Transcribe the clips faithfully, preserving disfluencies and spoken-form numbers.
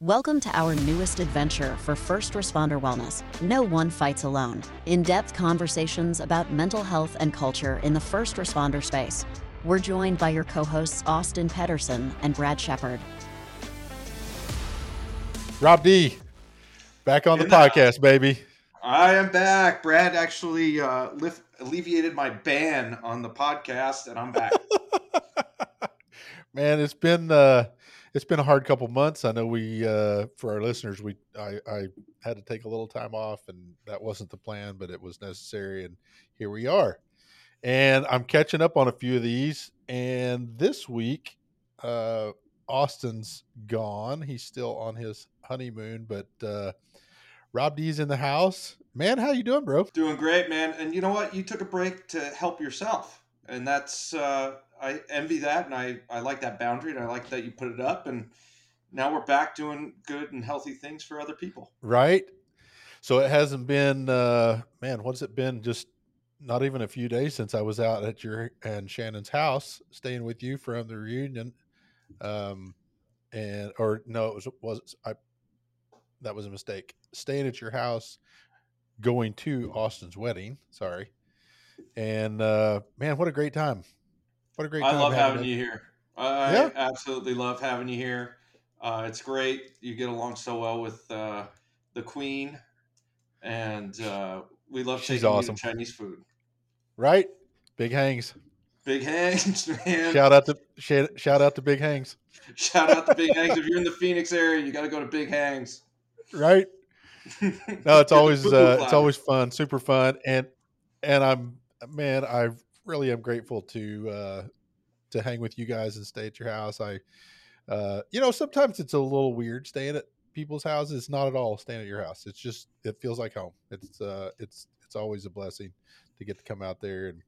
Welcome to our newest adventure for first responder wellness. No one fights alone. In-depth conversations about mental health and culture in the first responder space. We're joined by your co-hosts Austin Pedersen and Brad Shepard. Rob D, back on the In podcast, baby. I am back. Brad actually uh, lift, alleviated my ban on the podcast, and I'm back. Man, it's been uh, it's been a hard couple months. I know we uh, for our listeners, we I, I had to take a little time off, and that wasn't the plan, but it was necessary, and here we are. And I'm catching up on a few of these. And this week, uh, Austin's gone. He's still on his honeymoon, but uh, Rob D's in the house. Man, how you doing, bro? Doing great, man. And you know what? You took a break to help yourself, and that's uh, I envy that, and I I like that boundary, and I like that you put it up, and now we're back doing good and healthy things for other people. Right. So it hasn't been, uh, man, what's it been? Just not even a few days since I was out at your and Shannon's house, staying with you from the reunion. Um, and, or no, it was, was I, that was a mistake. Staying at your house, going to Austin's wedding. Sorry. And, uh, man, what a great time. What a great I time. love having a, you here. I Yeah. absolutely love having you here. Uh, it's great. You get along so well with uh, the Queen, and uh, we love She's taking awesome. you to Chinese food. Right. Big Hangs. Big Hangs, man. Shout out to shout, shout out to Big Hangs. Shout out to Big Hangs. If you're in the Phoenix area, you got to go to Big Hangs. Right. No, it's always uh, it's platter. always fun, super fun, and and I'm man, I really am grateful to uh, to hang with you guys and stay at your house. I, uh, you know, sometimes it's a little weird staying at people's houses. It's not at all staying at your house. It's just it feels like home. It's uh, it's it's always a blessing to get to come out there and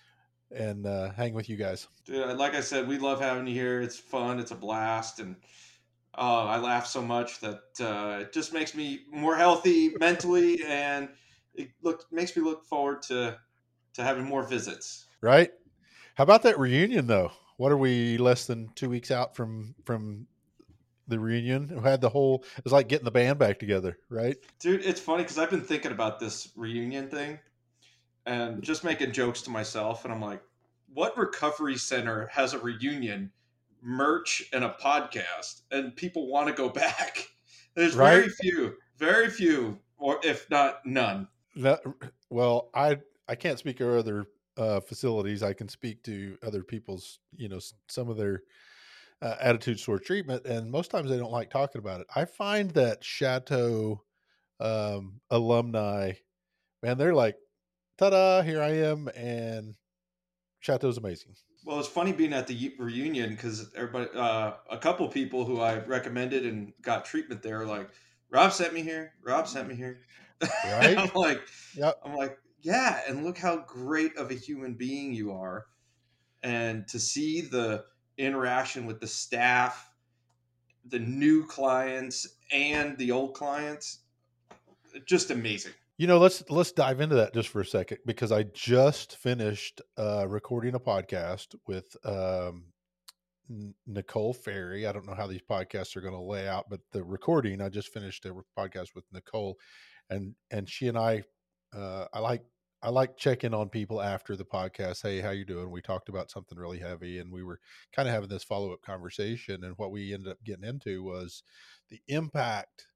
and uh, hang with you guys. Dude, like I said, we love having you here. It's fun. It's a blast, and uh, I laugh so much that uh, it just makes me more healthy mentally, and it look makes me look forward to to having more visits. Right? How about that reunion though? What are we less than two weeks out from from the reunion? We had the whole it was like getting the band back together, right? Dude, it's funny because I've been thinking about this reunion thing and just making jokes to myself, and I'm like, what recovery center has a reunion, merch, and a podcast, and people want to go back? There's Right? very few, very few, or if not none. That, well, I I can't speak of other uh, facilities. I can speak to other people's, you know, s- some of their uh, attitudes toward treatment, and most times they don't like talking about it. I find that Chateau um, alumni, man, they're like, "Ta-da! Here I am," and Chateau's amazing. Well, it's funny being at the u- reunion because everybody, uh, a couple people who I recommended and got treatment there, are like, Rob sent me here. Rob sent me here. Right? I'm like, Yep. I'm like, yeah, and look how great of a human being you are, and to see the interaction with the staff, the new clients, and the old clients, just amazing. You know, let's let's dive into that just for a second because I just finished uh, recording a podcast with um, N- Nicole Ferry. I don't know how these podcasts are going to lay out, but the recording I just finished a re- podcast with Nicole, and and she and I, uh, I like I like checking on people after the podcast. Hey, how you doing? We talked about something really heavy, and we were kind of having this follow up conversation. And what we ended up getting into was the impact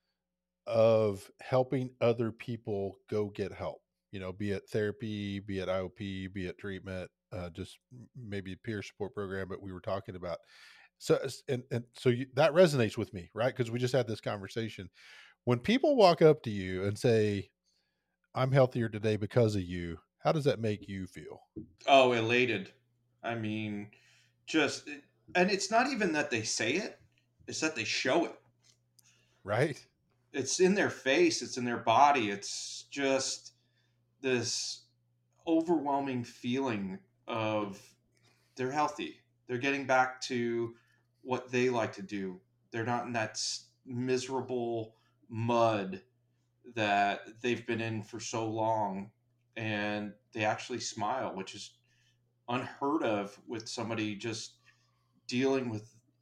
of helping other people go get help. You know, be it therapy, be it I O P, be it treatment, uh, just m- maybe a peer support program. But we were talking about so s- and and so you, that resonates with me, right? Because we just had this conversation. When people walk up to you and say, "I'm healthier today because of you," how does that make you feel? Oh, elated. I mean, just, and it's not even that they say it, it's that they show it. Right? It's in their face, it's in their body. It's just this overwhelming feeling of they're healthy. They're getting back to what they like to do. They're not in that s- miserable mud that they've been in for so long, and they actually smile, which is unheard of with somebody just dealing with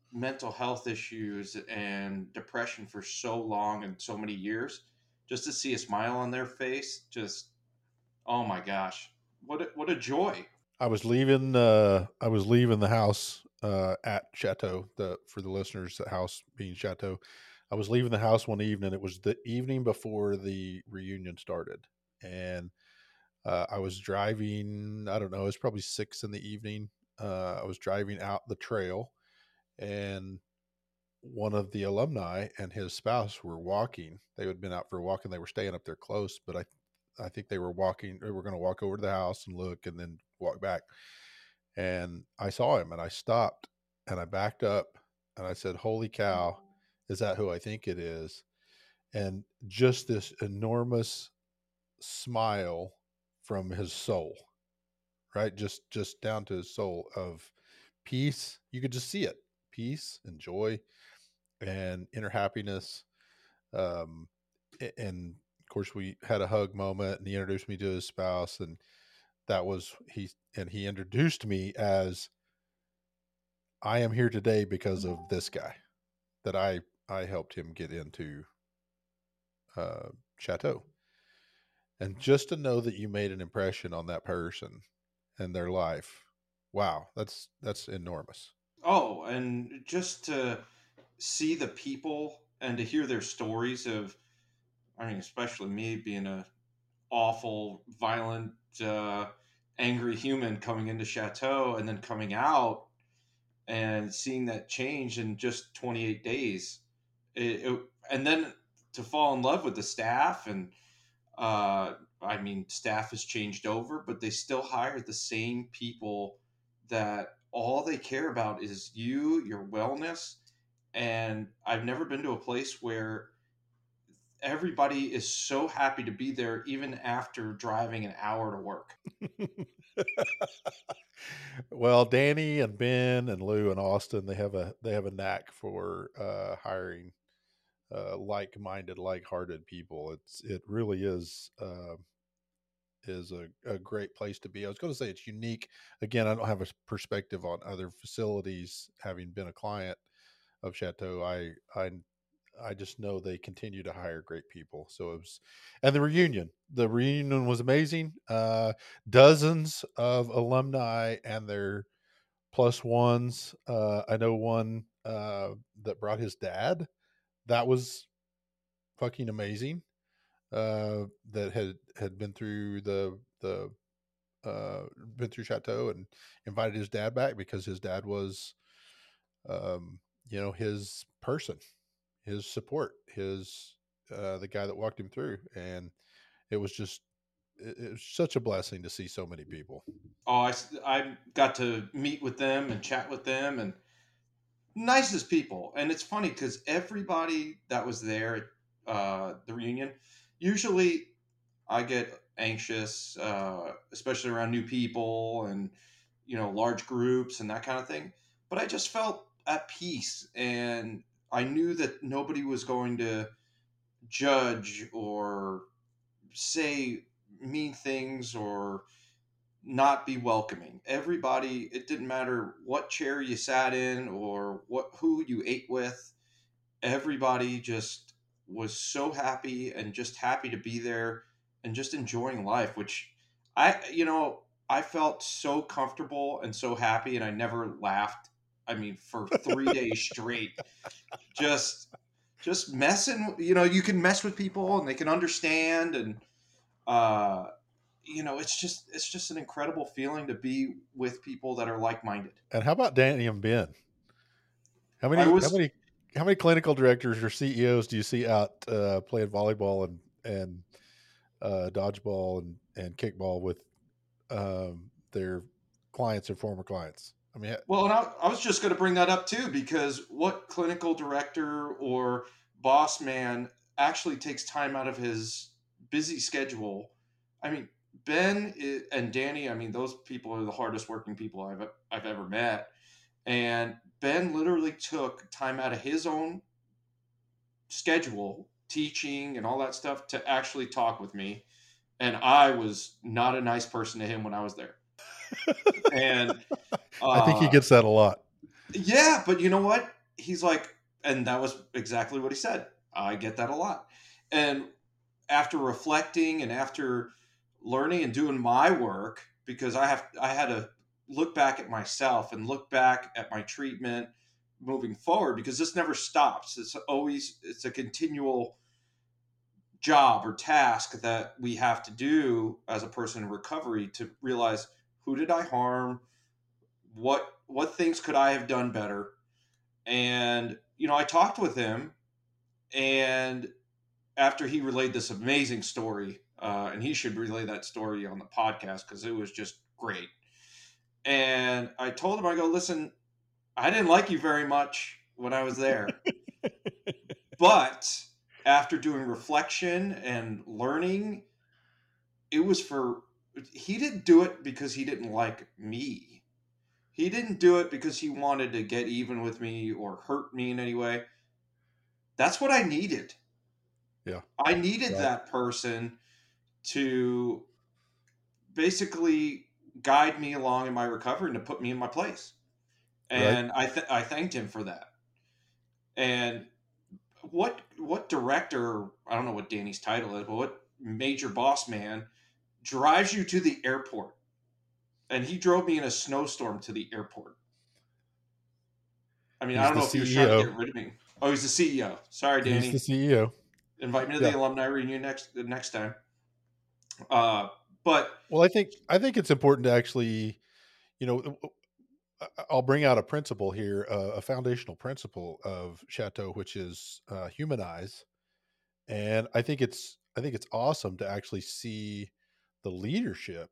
mental health issues and depression for so long and so many years, just to see a smile on their face, just, oh my gosh, what a, what a joy. I was leaving. Uh, I was leaving the house uh, at Chateau. The for the listeners, the house being Chateau. I was leaving the house one evening. It was the evening before the reunion started, and uh, I was driving. I don't know. It was probably six in the evening. Uh, I was driving out the trail, and one of the alumni and his spouse were walking. They had been out for a walk, and they were staying up there close. But I, I think they were walking. They were going to walk over to the house and look, and then walk back. And I saw him, and I stopped, and I backed up, and I said, "Holy cow, is that who I think it is?" And just this enormous smile from his soul, right? Just just down to his soul of peace. You could just see it, peace and joy and inner happiness. Um, a- and of course, we had a hug moment, and he introduced me to his spouse, and that was he. And he introduced me as, I am here today because of this guy that I I helped him get into uh, Chateau. And just to know that you made an impression on that person and their life, wow, that's that's enormous. Oh, and just to see the people and to hear their stories of, I mean, especially me being a awful, violent, uh, angry human coming into Chateau and then coming out and seeing that change in just twenty-eight days. It, it, and then to fall in love with the staff. And uh, I mean, staff has changed over, but they still hire the same people that all they care about is you, your wellness. And I've never been to a place where everybody is so happy to be there, even after driving an hour to work. Well, Danny and Ben and Lou and Austin, they have a they have a knack for uh, hiring uh, like-minded, like-hearted people. It's it really is uh, is a, a great place to be. I was going to say it's unique. Again, I don't have a perspective on other facilities, having been a client of Chateau. I I I just know they continue to hire great people. So it was, and the reunion, the reunion was amazing. Uh, dozens of alumni and their plus ones. Uh, I know one uh, that brought his dad. That was fucking amazing. Uh, that had had been through the the uh, been through Chateau and invited his dad back because his dad was, um, you know, his person, his support, his uh, the guy that walked him through, and it was just it, it was such a blessing to see so many people. Oh, I, I got to meet with them and chat with them, and nicest people. And it's funny because everybody that was there at uh, the reunion, usually I get anxious, uh, especially around new people and, you know, large groups and that kind of thing. But I just felt at peace, and I knew that nobody was going to judge or say mean things or not be welcoming. Everybody, it didn't matter what chair you sat in or what who you ate with. Everybody just was so happy and just happy to be there and just enjoying life, which I you know, I felt so comfortable and so happy, and I never laughed. I mean, for three days straight, just just messing, you know, you can mess with people and they can understand. And uh you know, it's just it's just an incredible feeling to be with people that are like-minded. And how about Danny and Ben? How I many how was many how many clinical directors or C E Os do you see out uh, playing volleyball and and uh, dodgeball and and kickball with um, their clients or former clients? I mean, well, and I, I was just going to bring that up too, because what clinical director or boss man actually takes time out of his busy schedule? I mean, Ben i- and Danny, I mean, those people are the hardest working people I've I've ever met. And Ben literally took time out of his own schedule, teaching and all that stuff, to actually talk with me. And I was not a nice person to him when I was there. And I think he uh, gets that a lot. yeah, but you know what? he's like, and that was exactly what he said. I get that a lot. And after reflecting and after learning and doing my work, because I have, I had to look back at myself and look back at my treatment moving forward, because this never stops. It's always, it's a continual job or task that we have to do as a person in recovery to realize, who did I harm? What, what things could I have done better? And, you know, I talked with him, and after he relayed this amazing story, uh, and he should relay that story on the podcast because it was just great. And I told him, I go, listen, I didn't like you very much when I was there. But after doing reflection and learning, it was for, he didn't do it because he didn't like me. He didn't do it because he wanted to get even with me or hurt me in any way. That's what I needed. Yeah. I needed Right. that person to basically guide me along in my recovery and to put me in my place. And right. I th- I thanked him for that. And what what director, I don't know what Danny's title is, but what major boss man drives you to the airport? And he drove me in a snowstorm to the airport. I mean, He's I don't know the if he was C E O. trying to get rid of me. Oh, he's the C E O. Sorry, Danny. He's the C E O. Invite me to yeah. the alumni reunion next the next time. Uh, but well, I think I think it's important to actually, you know, I'll bring out a principle here, uh, a foundational principle of Chateau, which is uh, humanize. And I think it's I think it's awesome to actually see the leadership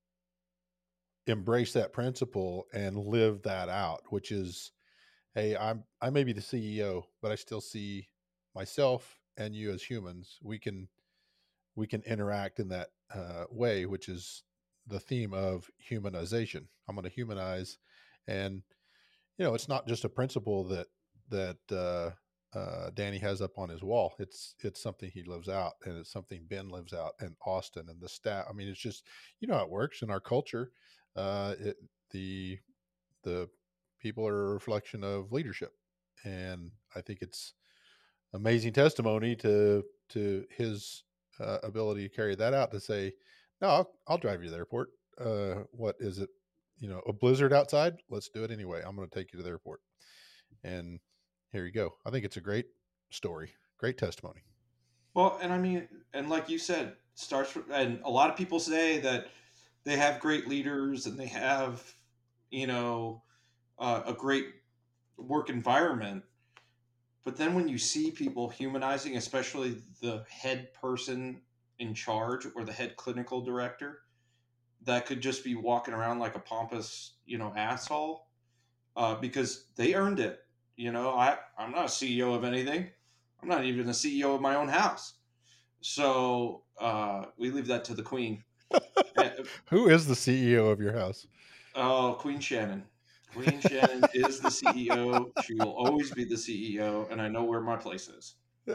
embrace that principle and live that out, which is, hey, I'm I may be the C E O, but I still see myself and you as humans. We can we can interact in that uh, way, which is the theme of humanization. I'm going to humanize, and you know, it's not just a principle that that uh, uh, Danny has up on his wall. It's it's something he lives out, and it's something Ben lives out, and Austin and the staff. I mean, it's just, you know how it works in our culture. Uh, it, the the people are a reflection of leadership, and I think it's amazing testimony to to his uh, ability to carry that out, to say, no, I'll, I'll drive you to the airport. Uh, what is it? You know, a blizzard outside? Let's do it anyway. I'm going to take you to the airport. And here you go. I think it's a great story, great testimony. Well, and I mean, and like you said, starts from, and a lot of people say that they have great leaders and they have, you know, uh, a great work environment. But then when you see people humanizing, especially the head person in charge or the head clinical director, that could just be walking around like a pompous, you know, asshole, uh, because they earned it. You know, I, I'm not a C E O of anything. I'm not even a C E O of my own house. So uh, we leave that to the Queen. Who is the C E O of your house? Oh, Queen Shannon. Queen Shannon is the C E O. She will always be the C E O, and I know where my place is.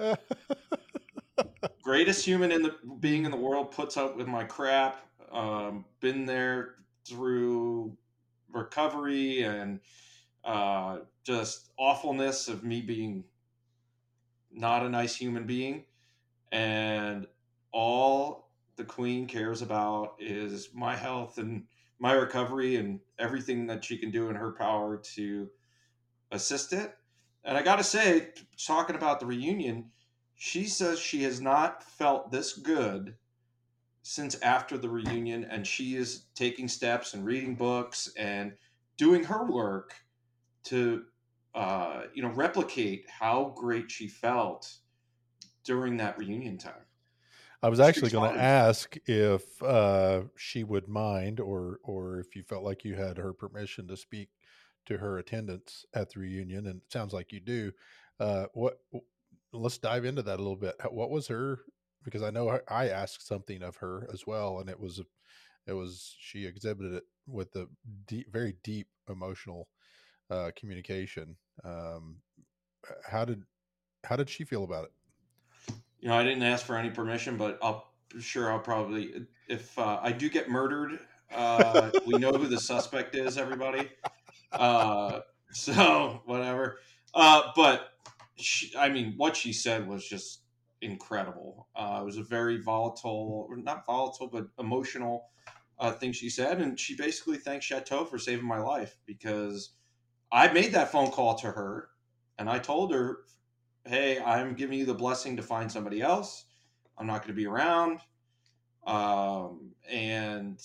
Greatest human in the being in the world, puts up with my crap. Um, been there through recovery and uh, just awfulness of me being not a nice human being, and all the Queen cares about is my health and my recovery and everything that she can do in her power to assist it. And I got to say, talking about the reunion, she says she has not felt this good since after the reunion, and she is taking steps and reading books and doing her work to, uh, you know, replicate how great she felt during that reunion time. I was actually going to ask if uh, she would mind, or or if you felt like you had her permission to speak to her attendance at the reunion, and it sounds like you do. Uh, what? Let's dive into that a little bit. What was her? Because I know I asked something of her as well, and it was it was she exhibited it with a deep, very deep emotional uh, communication. Um, how did how did she feel about it? You know, I didn't ask for any permission, but I'll sure I'll probably, if uh, I do get murdered, uh, we know who the suspect is, everybody. Uh, so whatever. Uh, but she, I mean, what she said was just incredible. Uh, it was a very volatile, or not volatile, but emotional uh, thing she said, and she basically thanked Chateau for saving my life because I made that phone call to her, and I told her, "Hey, I'm giving you the blessing to find somebody else. I'm not going to be around." Um, and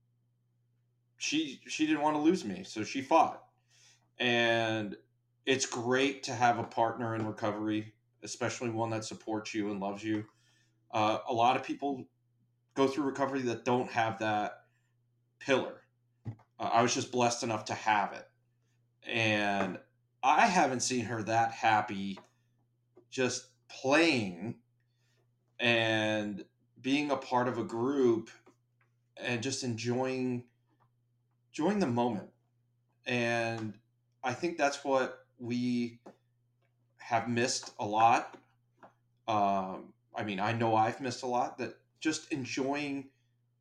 she she didn't want to lose me, so she fought. And it's great to have a partner in recovery, especially one that supports you and loves you. Uh, a lot of people go through recovery that don't have that pillar. Uh, I was just blessed enough to have it. And I haven't seen her that happy just playing and being a part of a group and just enjoying enjoying the moment. And I think that's what we have missed a lot. Um, I mean, I know I've missed a lot, that just enjoying.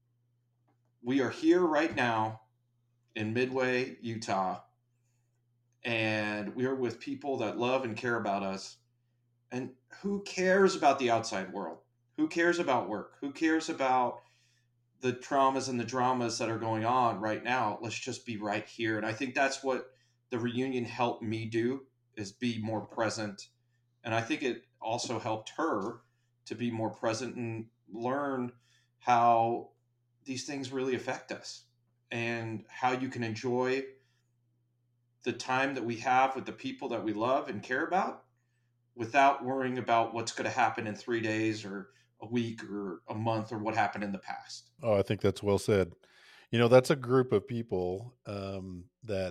We are here right now in Midway, Utah, and we are with people that love and care about us. And who cares about the outside world? Who cares about work? Who cares about the traumas and the dramas that are going on right now? Let's just be right here. And I think that's what the reunion helped me do, is be more present. And I think it also helped her to be more present and learn how these things really affect us and how you can enjoy the time that we have with the people that we love and care about without worrying about what's going to happen in three days or a week or a month or what happened in the past. Oh, I think that's well said. You know, that's a group of people um, that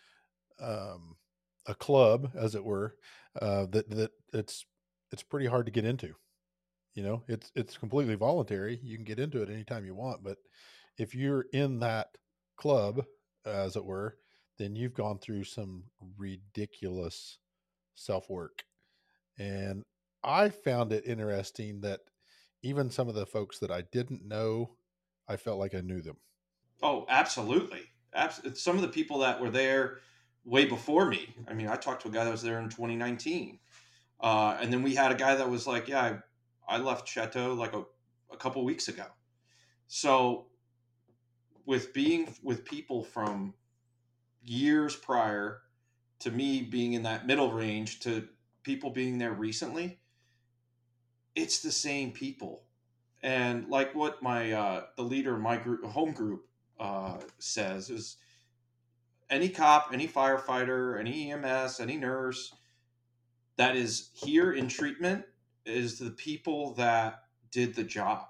um, a club, as it were, uh, that that it's it's pretty hard to get into. You know, it's it's completely voluntary. You can get into it anytime you want, but if you're in that club, as it were, then you've gone through some ridiculous self work. And I found it interesting that even some of the folks that I didn't know, I felt like I knew them. Oh, absolutely. Abs- Some of the people that were there way before me. I mean, I talked to a guy that was there in twenty nineteen. Uh, and then we had a guy that was like, yeah, I, I left Chateau like a, a couple weeks ago. So with being with people from years prior to me being in that middle range to people being there recently, it's the same people. And like what my uh, the leader of my group, home group, uh, says is any cop, any firefighter, any E M S, any nurse that is here in treatment is the people that did the job.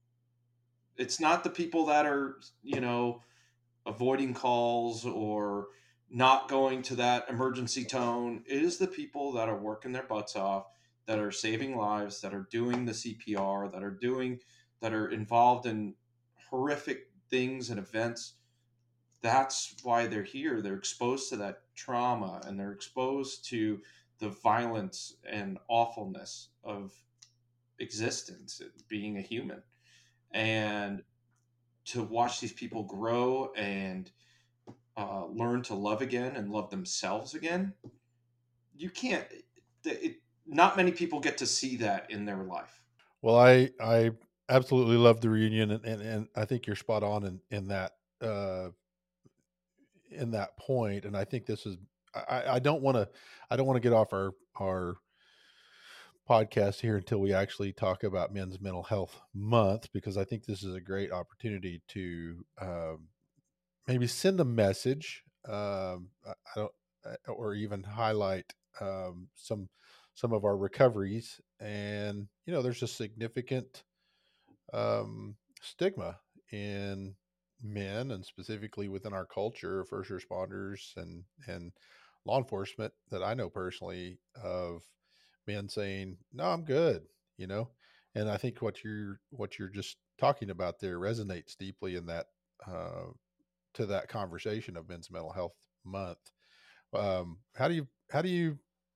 It's not the people that are, you know, avoiding calls or not going to that emergency tone. It is the people that are working their butts off, that are saving lives, that are doing the C P R, that are doing, that are involved in horrific things and events. That's why they're here. They're exposed to that trauma and they're exposed to the violence and awfulness of existence, being a human. And to watch these people grow and uh, learn to love again and love themselves again, you can't, it, not many people get to see that in their life. Well, I I absolutely love the reunion, and and, and I think you're spot on in in that uh, in that point. And I think this is I, I don't want to I don't want to get off our our podcast here until we actually talk about Men's Mental Health Month, because I think this is a great opportunity to um, maybe send a message, um, I I don't, uh, or even highlight um, some some of our recoveries. And you know, there's a significant um, stigma in men, and specifically within our culture, first responders and and law enforcement, that I know personally, of men saying, "No, I'm good," you know. And I think what you're what you're just talking about there resonates deeply in that uh, to that conversation of Men's Mental Health Month. Um, how do you how do you?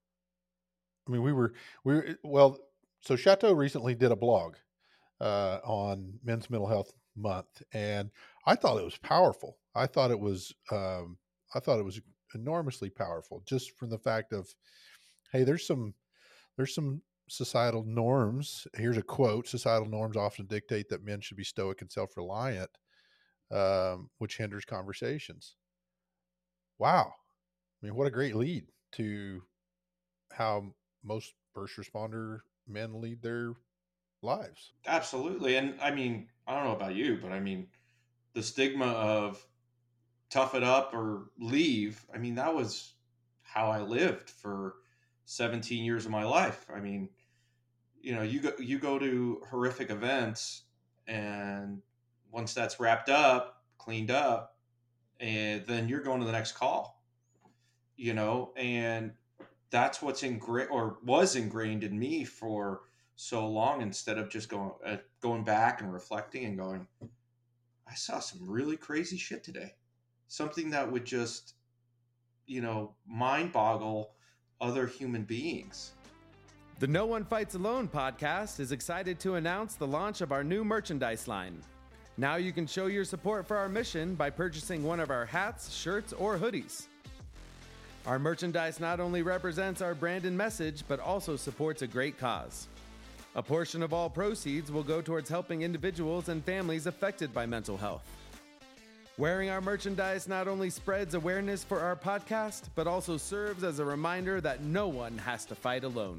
I mean, we were we were, well. So Chateau recently did a blog uh, on Men's Mental Health Month, and I thought it was powerful. I thought it was um, I thought it was enormously powerful, just from the fact of hey, there's some there's some societal norms. Here's a quote: societal norms often dictate that men should be stoic and self-reliant, um, which hinders conversations. Wow. I mean, what a great lead to how most first responder men lead their lives. Absolutely. And I mean, I don't know about you, but I mean, the stigma of tough it up or leave, I mean, that was how I lived for seventeen years of my life. I mean, you know, you go you go to horrific events, and once that's wrapped up, cleaned up, and then you're going to the next call, you know, and that's what's ingrained or was ingrained in me for so long. Instead of just going uh, going back and reflecting and going, I saw some really crazy shit today, something that would just, you know, mind boggle other human beings. The No One Fights Alone podcast is excited to announce the launch of our new merchandise line. Now you can show your support for our mission by purchasing one of our hats, shirts, or hoodies. Our merchandise not only represents our brand and message, but also supports a great cause. A portion of all proceeds will go towards helping individuals and families affected by mental health. Wearing our merchandise not only spreads awareness for our podcast, but also serves as a reminder that no one has to fight alone.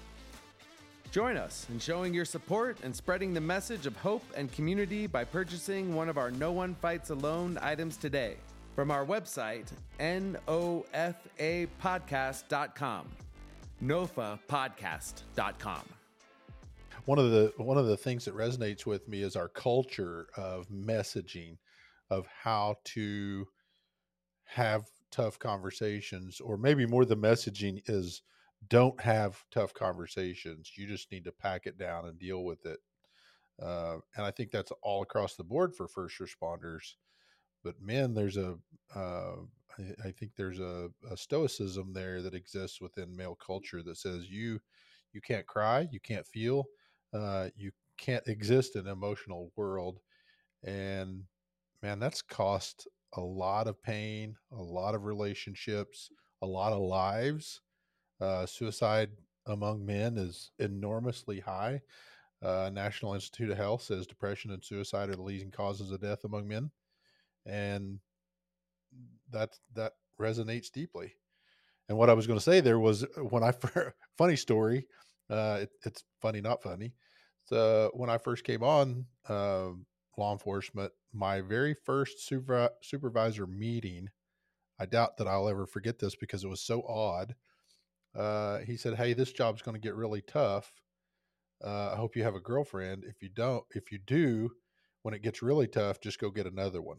Join us in showing your support and spreading the message of hope and community by purchasing one of our No One Fights Alone items today from our website, N O F A podcast dot com, nofa podcast dot com. One of the one of the things that resonates with me is our culture of messaging, of how to have tough conversations, or maybe more the messaging is don't have tough conversations. You just need to pack it down and deal with it. Uh, and I think that's all across the board for first responders. But men, there's a, uh, I, I think there's a, a stoicism there that exists within male culture that says you, you can't cry, you can't feel, uh, you can't exist in an emotional world. And man, that's cost a lot of pain, a lot of relationships, a lot of lives. Uh, suicide among men is enormously high. Uh, National Institute of Health says depression and suicide are the leading causes of death among men, and that that resonates deeply. And what I was going to say there was when I funny story. Uh, it, it's funny, not funny. So when I first came on uh, law enforcement, my very first super, supervisor meeting, I doubt that I'll ever forget this because it was so odd. Uh, he said, "Hey, this job's going to get really tough. Uh, I hope you have a girlfriend. If you don't, if you do, when it gets really tough, just go get another one."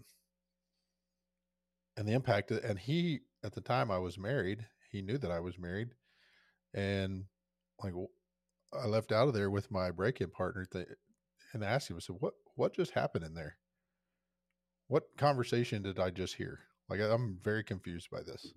And the impact, and he, at the time I was married, he knew that I was married. And like, I left out of there with my break-in partner th- and asked him, I said, what, what just happened in there? What conversation did I just hear? Like, I'm very confused by this.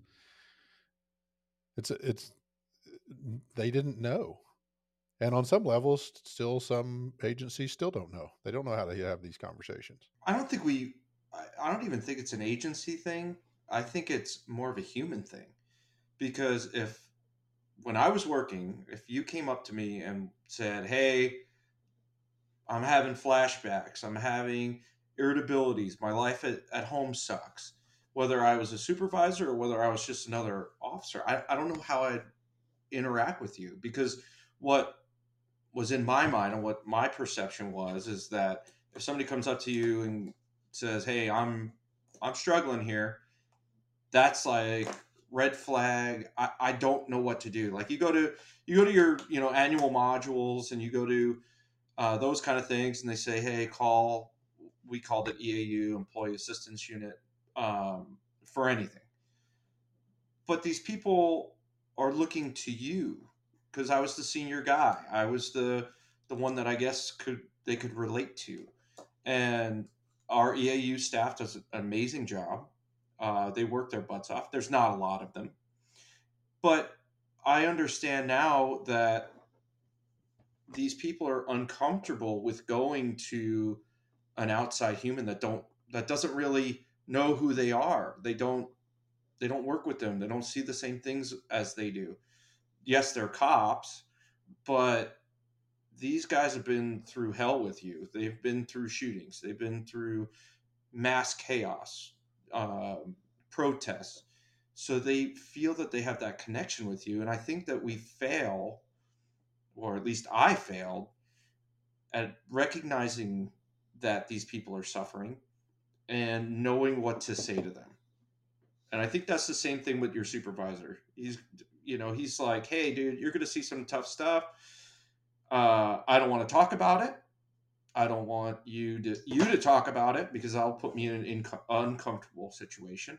It's, it's, they didn't know. And on some levels, still some agencies still don't know. They don't know how to have these conversations. I don't think we, I- I don't even think it's an agency thing. I think it's more of a human thing. Because if, when I was working, if you came up to me and said, "Hey, I'm having flashbacks, I'm having irritabilities, my life at, at home sucks," whether I was a supervisor or whether I was just another officer, I, I don't know how I'd interact with you. Because what was in my mind and what my perception was is that if somebody comes up to you and says, "Hey, I'm I'm struggling here," that's like red flag. I, I don't know what to do. Like you go to you go to your you know annual modules and you go to uh, those kind of things, and they say, "Hey, call." We called it E A U, Employee Assistance Unit, um, for anything. But these people are looking to you because I was the senior guy. I was the the one that I guess could they could relate to, and our E A U staff does an amazing job. Uh, they work their butts off. There's not a lot of them, but I understand now that these people are uncomfortable with going to an outside human that don't that doesn't really know who they are. They don't they don't work with them. They don't see the same things as they do. yes, they're cops, but these guys have been through hell with you. They've been through shootings. They've been through mass chaos, um, protests. So they feel that they have that connection with you. And I think that we fail, or at least I failed, at recognizing that these people are suffering and knowing what to say to them. And I think that's the same thing with your supervisor. He's, you know, he's like, hey, dude, you're going to see some tough stuff. Uh, I don't want to talk about it. I don't want you to you to talk about it because I'll put me in an inco- uncomfortable situation.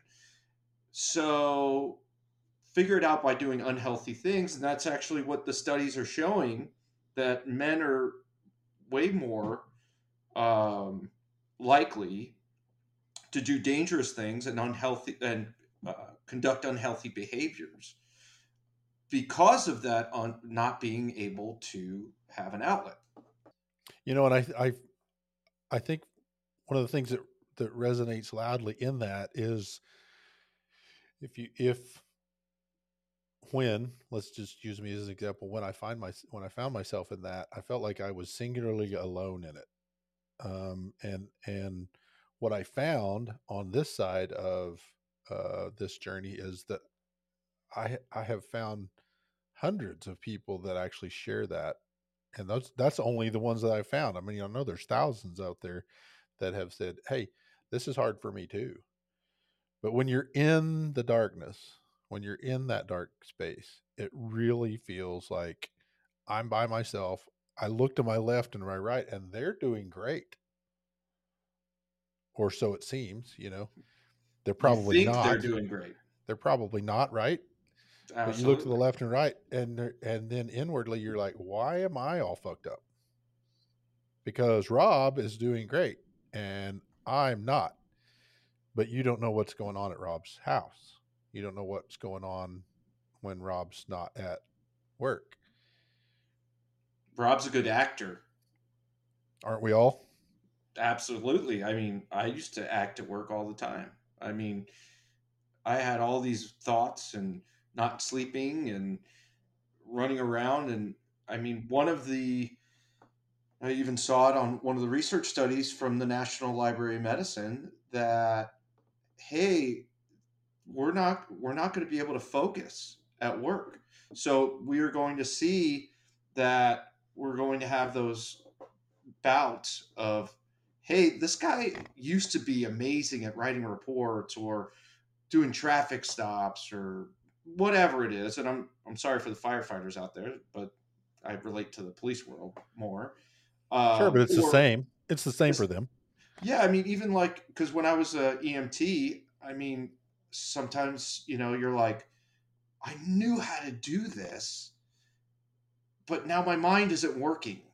So figure it out by doing unhealthy things, and that's actually what the studies are showing, that men are way more um, likely to do dangerous things and unhealthy and uh, conduct unhealthy behaviors because of that on not being able to have an outlet. You know, and I, I, I think one of the things that, that resonates loudly in that is if you, if, when, let's just use me as an example, when I find my, when I found myself in that, I felt like I was singularly alone in it. Um, and, and what I found on this side of, uh, this journey is that I, I have found hundreds of people that actually share that. And those, that's only the ones that I found. I mean, I know there's thousands out there that have said, hey, this is hard for me too. But when you're in the darkness, when you're in that dark space, it really feels like I'm by myself. I look to my left and my right, and they're doing great. Or so it seems, you know. They're You probably think they're not. doing great. They're probably not, right? But you look to the Absolutely. left and right, and and then inwardly you're like, why am I all fucked up? Because Rob is doing great and I'm not. But you don't know what's going on at Rob's house. You don't know what's going on when Rob's not at work. Rob's a good actor. Aren't we all? Absolutely. I mean, I used to act at work all the time. I mean, I had all these thoughts and not sleeping and running around. And I mean, one of the, I even saw it on one of the research studies from the National Library of Medicine that, hey, we're not, we're not going to be able to focus at work. So we are going to see that we're going to have those bouts of, hey, this guy used to be amazing at writing reports or doing traffic stops or whatever it is. And I'm I'm sorry for the firefighters out there, but I relate to the police world more. Sure, but Um, it's the or same. It's the same for them. yeah, I mean, even like because when I was a E M T, I mean, sometimes you know you're like, I knew how to do this, but now my mind isn't working,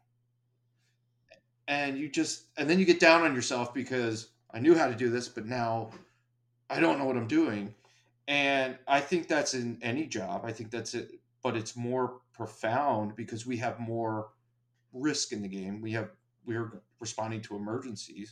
and you just and then you get down on yourself because I knew how to do this, but now I don't know what I'm doing. And I think that's in any job. I think that's it, but it's more profound because we have more risk in the game. We have we're responding to emergencies.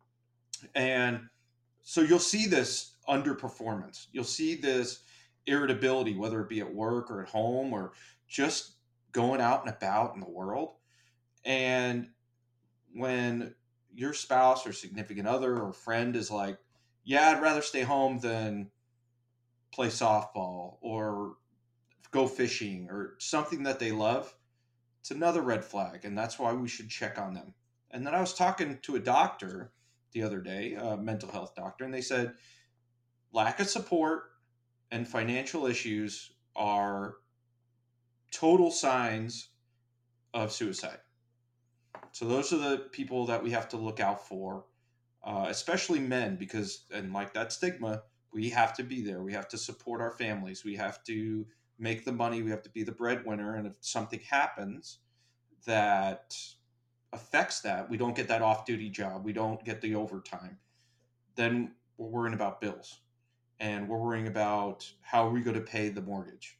And so you'll see this underperformance. You'll see this irritability, whether it be at work or at home or just going out and about in the world. And when your spouse or significant other or friend is like, yeah, I'd rather stay home than play softball or go fishing or something that they love, it's another red flag. And that's why we should check on them. And then I was talking to a doctor the other day, a mental health doctor, and they said lack of support and financial issues are total signs of suicide. So those are the people that we have to look out for, uh, especially men, because, and like that stigma, we have to be there. We have to support our families. We have to make the money. We have to be the breadwinner. And if something happens that affects that, we don't get that off duty job, we don't get the overtime, then we're worrying about bills and we're worrying about how are we going to pay the mortgage.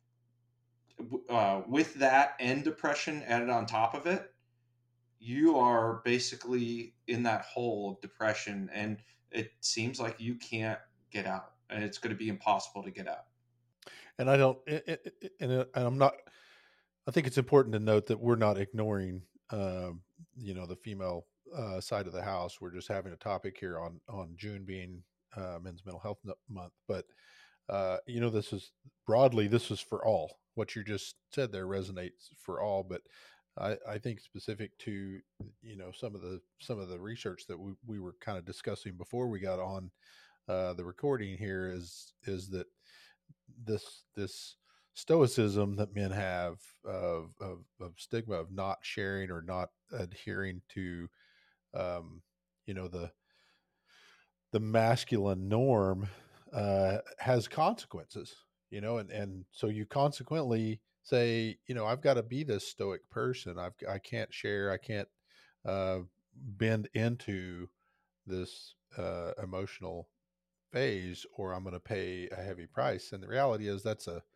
Uh, with that and depression added on top of it, you are basically in that hole of depression and it seems like you can't get out and it's going to be impossible to get out. And I don't, it, it, it- and, it- and I'm not, I think it's important to note that we're not ignoring, um, you know, the female uh, side of the house. We're just having a topic here on, on June being uh, Men's Mental Health N- Month. But, uh, you know, this is broadly, this is for all. What you just said there resonates for all, but I, I think specific to, you know, some of the, some of the research that we, we were kind of discussing before we got on uh, the recording here is, is that this this stoicism that men have of, of, of stigma of not sharing or not adhering to um, you know the the masculine norm uh, has consequences, you know, and and so you consequently say, you know, I've got to be this stoic person. I've I can't share. I can't uh, bend into this uh, emotional phase, or I'm going to pay a heavy price. And the reality is that's a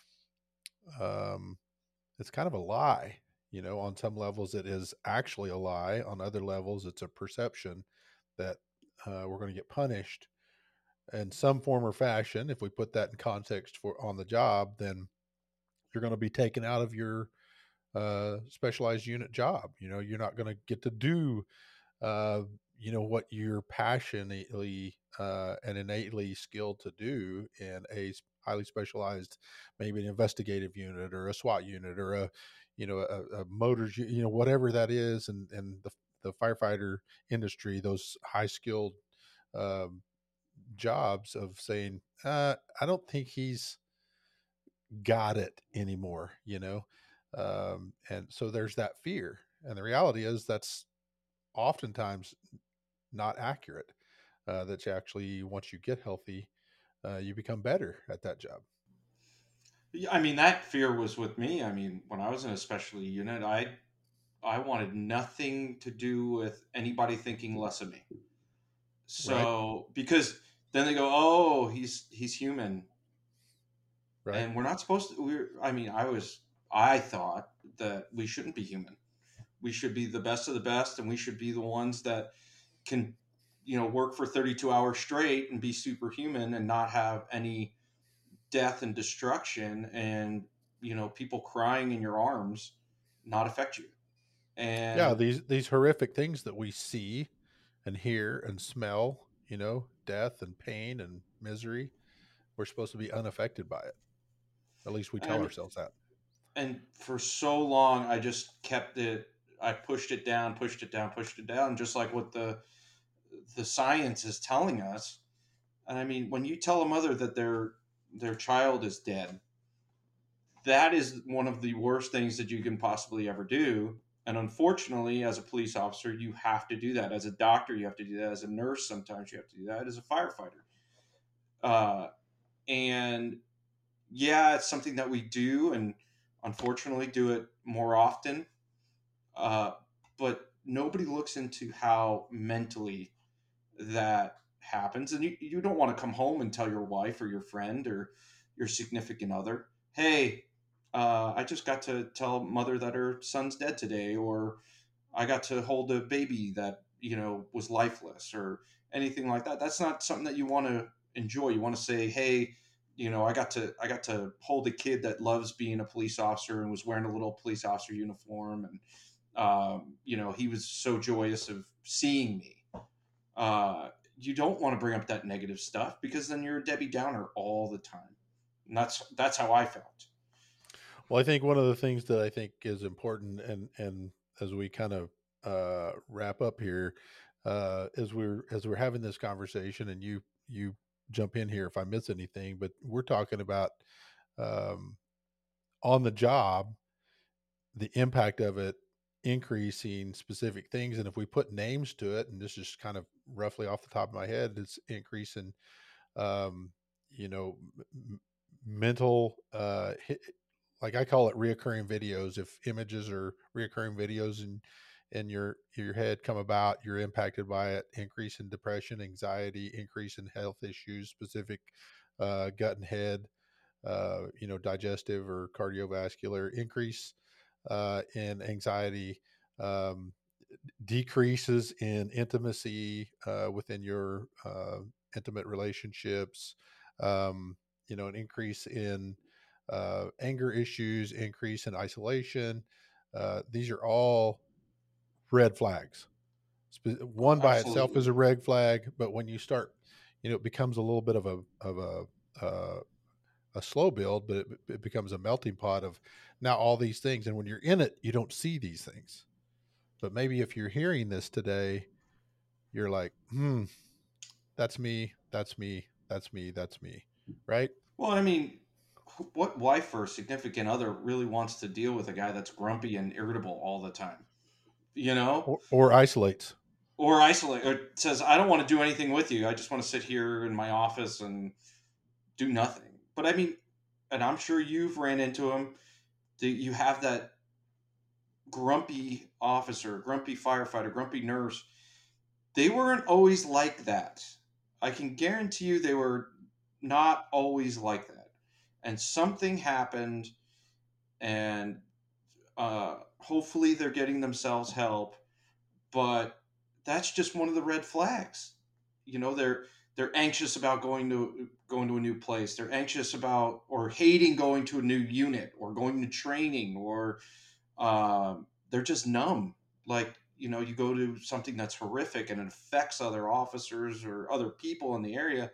um, it's kind of a lie. You know, on some levels, it is actually a lie. On other levels, it's a perception that uh, we're going to get punished in some form or fashion. If we put that in context for on the job, then you're going to be taken out of your uh, specialized unit job. You know, you're not going to get to do uh, you know, what you're passionately uh, and innately skilled to do in a s- highly specialized, maybe an investigative unit or a SWAT unit or a, you know, a, a motors, u- you know, whatever that is. And, and the, the firefighter industry, those high skilled um, jobs of saying, uh, I don't think he's got it anymore, you know? Um, and so there's that fear. And the reality is that's oftentimes not accurate. Uh, that you actually, once you get healthy, uh, you become better at that job. Yeah, I mean, that fear was with me. I mean, when I was in a specialty unit, I I wanted nothing to do with anybody thinking less of me. Right. So because then they go, oh, he's he's human, Right. and we're not supposed to. We're I mean, I was I thought that we shouldn't be human. We should be the best of the best, and we should be the ones that can, you know, work for thirty-two hours straight and be superhuman and not have any death and destruction and, you know, people crying in your arms not affect you. Yeah. And These, these horrific things that we see and hear and smell, you know, death and pain and misery, we're supposed to be unaffected by it. At least we I tell mean, ourselves that. and for so long I just kept it, I pushed it down, pushed it down, pushed it down, just like what the the science is telling us. And I mean, when you tell a mother that their their child is dead, that is one of the worst things that you can possibly ever do. And unfortunately, as a police officer, you have to do that. As a doctor, you have to do that. As a nurse, sometimes you have to do that. As a firefighter, uh, and yeah, it's something that we do, and unfortunately, do it more often. Uh, but nobody looks into how mentally that happens, and you, you don't want to come home and tell your wife or your friend or your significant other, hey, uh, I just got to tell mother that her son's dead today, or I got to hold a baby that, you know, was lifeless, or anything like that. That's not something that you want to enjoy. You want to say, hey, you know, I got to I got to hold a kid that loves being a police officer and was wearing a little police officer uniform, and um, you know, he was so joyous of seeing me. uh, you don't want to bring up that negative stuff, because then you're a Debbie Downer all the time. And that's that's how I felt. Well, I think one of the things that I think is important, and, and as we kind of uh, wrap up here, uh, as we're, as we're having this conversation, and you, you jump in here if I miss anything, but we're talking about um, on the job, the impact of it increasing specific things. And if we put names to it, and this is kind of roughly off the top of my head, it's increasing, um, you know, m- mental, uh, hi- like I call it reoccurring videos. If images or reoccurring videos in, in your, your head come about, you're impacted by it. Increase in depression, anxiety, increase in health issues, specific, uh, gut and head, uh, you know, digestive or cardiovascular, increase uh, in anxiety, um, decreases in intimacy uh, within your uh, intimate relationships, um, you know, an increase in uh, anger issues, increase in isolation. Uh, these are all red flags. Oh, One by itself is absolutely. a red flag, but when you start, you know, it becomes a little bit of a of a uh, a slow build, but it, it becomes a melting pot of now all these things. And when you're in it, you don't see these things. But maybe if you're hearing this today, you're like, hmm, that's me, that's me, that's me, that's me, right? Well, I mean, what wife or significant other really wants to deal with a guy that's grumpy and irritable all the time? You know, Or, or isolates. or isolate, or says, "I don't want to do anything with you. I just want to sit here in my office and do nothing." But I mean, and I'm sure you've ran into him. Do you have that grumpy officer, grumpy firefighter, grumpy nurse? They weren't always like that. I can guarantee you they were not always like that. And something happened, and uh, hopefully they're getting themselves help. But that's just one of the red flags. You know, they're they're anxious about going to going to a new place. They're anxious about or hating going to a new unit or going to training, or um, they're just numb. Like, you know, you go to something that's horrific and it affects other officers or other people in the area,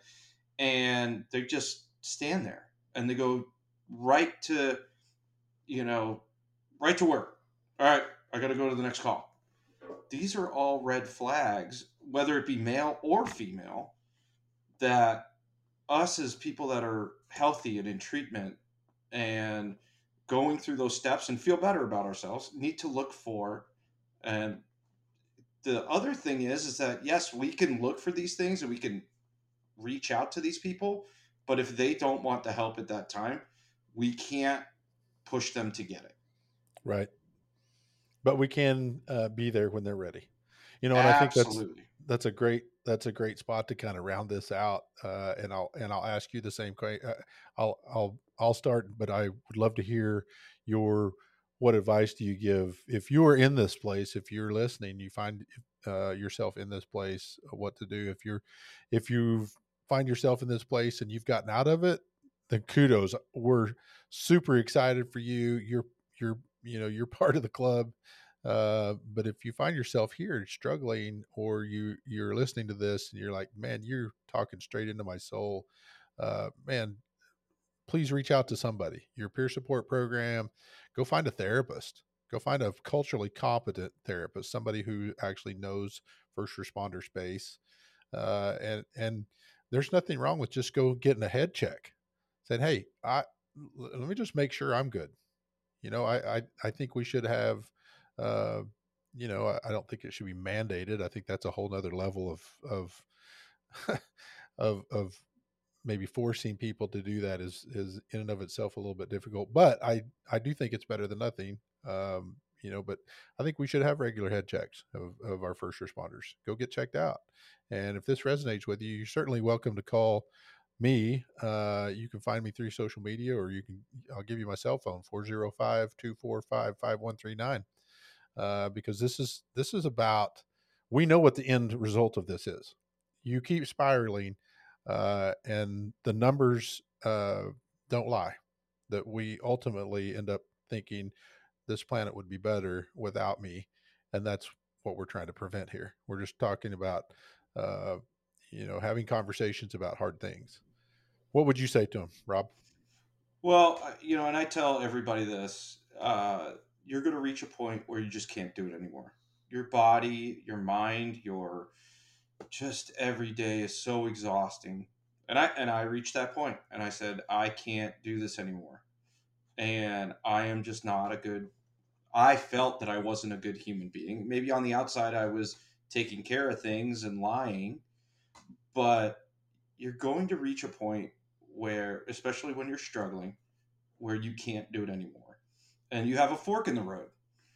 and they just stand there and they go right to, you know, right to work. All right, I got to go to the next call. These are all red flags, whether it be male or female, that us as people that are healthy and in treatment and going through those steps and feel better about ourselves need to look for. And the other thing is is that yes, we can look for these things and we can reach out to these people, but if they don't want the help at that time, we can't push them to get it. Right. But we can uh, be there when they're ready. You know, and I think that's Absolutely. that's a great that's a great spot to kind of round this out. Uh, and I'll and I'll ask you the same question. Uh, I'll I'll I'll start, but I would love to hear your what advice do you give if you are in this place, if you're listening, you find uh, yourself in this place, uh, what to do if you're if you find yourself in this place and you've gotten out of it, then kudos. We're super excited for you. You're you're you know you're part of the club. Uh, but if you find yourself here struggling, or you you're listening to this and you're like, man, you're talking straight into my soul, uh, man, please reach out to somebody. Your peer support program, go find a therapist. Go find a culturally competent therapist, somebody who actually knows first responder space. Uh, and and there's nothing wrong with just go getting a head check, saying, hey, I let me just make sure I'm good. You know, I, I, I think we should have, uh, you know, I, I don't think it should be mandated. I think that's a whole nother level of, of, of, of maybe forcing people to do that is, is in and of itself a little bit difficult, but I, I do think it's better than nothing. Um, you know, but I think we should have regular head checks of, of our first responders. Go get checked out. And if this resonates with you, you're certainly welcome to call me. Uh, you can find me through social media, or you can, I'll give you my cell phone, four oh five, two four five, five one three nine. Uh, because this is, this is about, we know what the end result of this is. You keep spiraling, uh, and the numbers, uh, don't lie, that we ultimately end up thinking this planet would be better without me. And that's what we're trying to prevent here. We're just talking about, uh, you know, having conversations about hard things. What would you say to him, Rob? Well, uh, you know, and I tell everybody this, uh, you're going to reach a point where you just can't do it anymore. Your body, your mind, your just every day is so exhausting. And I and I reached that point and I said, I can't do this anymore. And I am just not a good I felt that I wasn't a good human being. Maybe on the outside I was taking care of things and lying, but you're going to reach a point where, especially when you're struggling, where you can't do it anymore. And you have a fork in the road.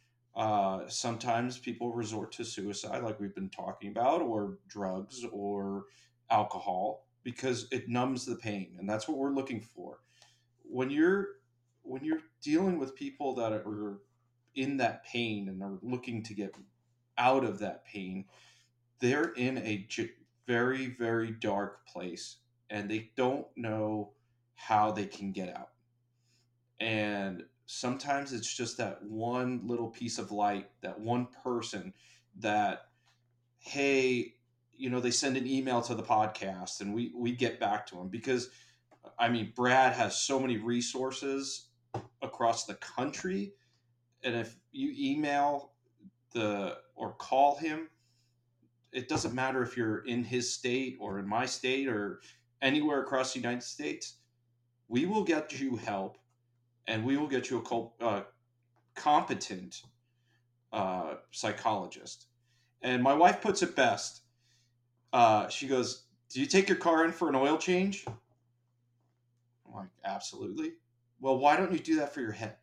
Uh, sometimes people resort to suicide, like we've been talking about, or drugs or alcohol, because it numbs the pain. And that's what we're looking for. When you're when you're dealing with people that are in that pain and are looking to get out of that pain, they're in a very, very dark place and they don't know how they can get out. And sometimes it's just that one little piece of light, that one person that, hey, you know, they send an email to the podcast and we, we get back to them because, I mean, Brad has so many resources across the country. And if you email the or call him, it doesn't matter if you're in his state or in my state or anywhere across the United States, we will get you help and we will get you a co- uh, competent uh, psychologist. And my wife puts it best. Uh, she goes, do you take your car in for an oil change? I'm like, absolutely. Well, why don't you do that for your head?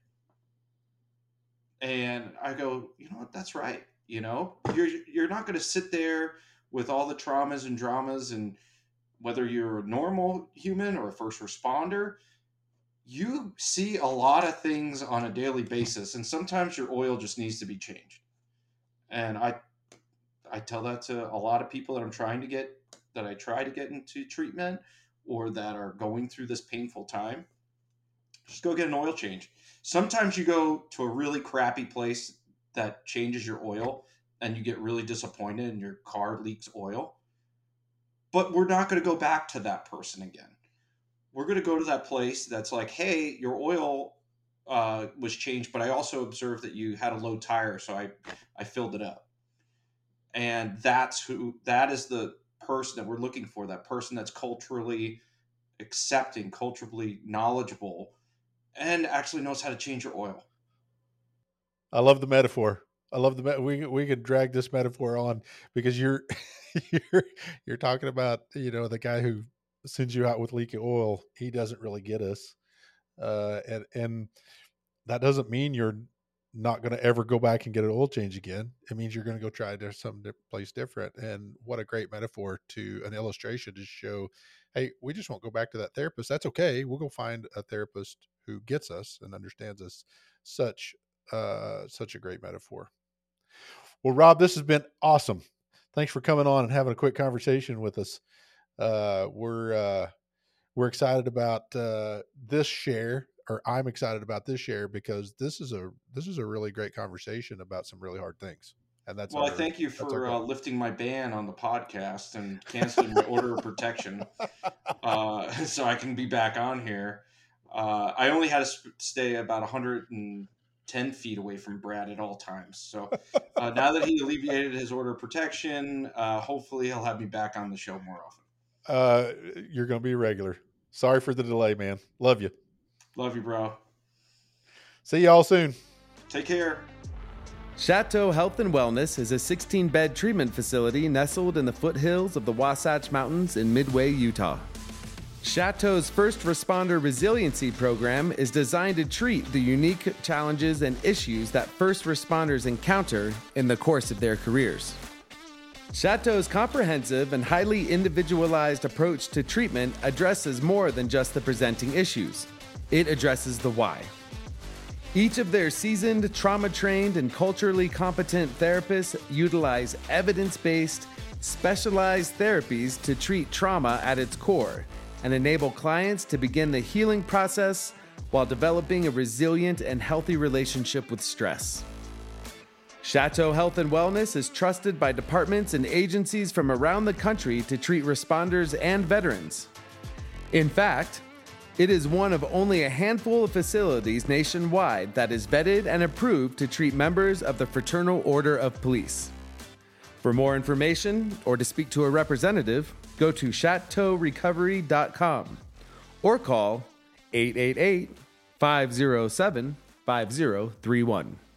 And I go, you know what? That's right. You know, you're you're not going to sit there with all the traumas and dramas, and whether you're a normal human or a first responder, you see a lot of things on a daily basis, and sometimes your oil just needs to be changed. And I I tell that to a lot of people that I'm trying to get, that I try to get into treatment or that are going through this painful time. Just go get an oil change. Sometimes you go to a really crappy place that changes your oil and you get really disappointed and your car leaks oil. But we're not going to go back to that person again. We're going to go to that place that's like, hey, your oil uh, was changed, but I also observed that you had a low tire, so I, I filled it up. And that's who, that is the person that we're looking for, that person that's culturally accepting, culturally knowledgeable, and actually knows how to change your oil. I love the metaphor. I love the, we, we could drag this metaphor on because you're, you're, you're talking about, you know, the guy who sends you out with leaky oil. He doesn't really get us. Uh, and, and that doesn't mean you're not going to ever go back and get an oil change again. It means you're going to go try to some place different. And what a great metaphor to an illustration to show, hey, we just won't go back to that therapist. That's okay. We'll go find a therapist who gets us and understands us. Such, uh, such a great metaphor. Well, Rob, this has been awesome. Thanks for coming on and having a quick conversation with us. Uh, we're, uh, we're excited about, uh, this share. Or I'm excited about this share because this is a this is a really great conversation about some really hard things, and that's well. Our, I thank you for uh, lifting my ban on the podcast and canceling my order of protection, uh, so I can be back on here. Uh, I only had to sp- stay about one hundred ten feet away from Brad at all times. So uh, now that he alleviated his order of protection, uh, hopefully he'll have me back on the show more often. Uh, you're going to be regular. Sorry for the delay, man. Love you. Love you, bro. See y'all soon. Take care. Chateau Health and Wellness is a sixteen-bed treatment facility nestled in the foothills of the Wasatch Mountains in Midway, Utah. Chateau's First Responder Resiliency Program is designed to treat the unique challenges and issues that first responders encounter in the course of their careers. Chateau's comprehensive and highly individualized approach to treatment addresses more than just the presenting issues. It addresses the why. Each of their seasoned, trauma-trained, and culturally competent therapists utilize evidence-based, specialized therapies to treat trauma at its core and enable clients to begin the healing process while developing a resilient and healthy relationship with stress. Chateau Health and Wellness is trusted by departments and agencies from around the country to treat responders and veterans. In fact, it is one of only a handful of facilities nationwide that is vetted and approved to treat members of the Fraternal Order of Police. For more information or to speak to a representative, go to chateau recovery dot com or call eight eight eight, five oh seven, five oh three one.